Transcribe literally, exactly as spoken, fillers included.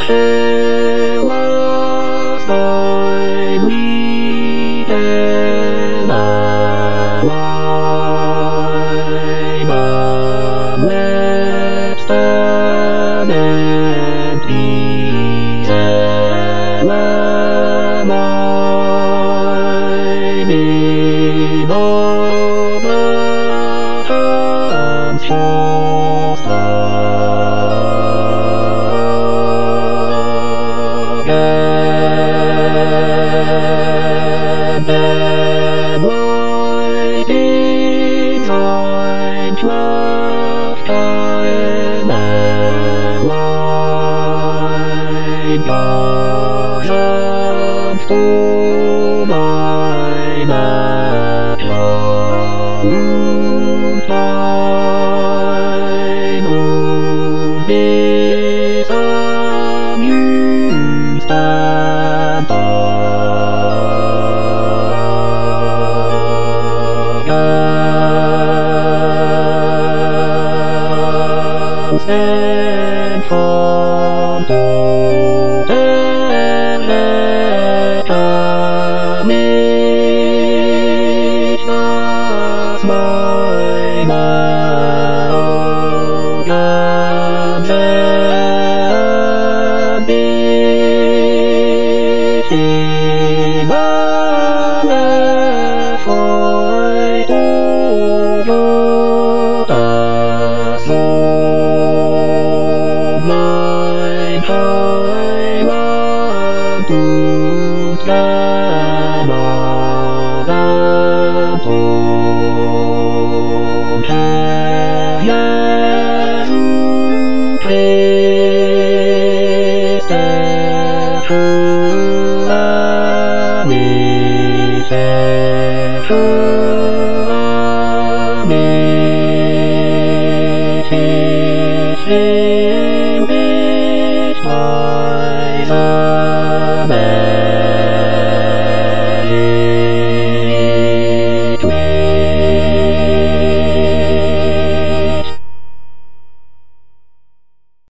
was thy weekend alive, but let's stand and please and alive in all the times for and then waiting time left time and light doesn't for my background time would be amused and stand from both and let commit us my amalgams and beating an effort over the soul. Mein Heiland und Gnade Tod, Herr Jesu Christe, führe mich, Herr, führe mich, ich will dich preisen.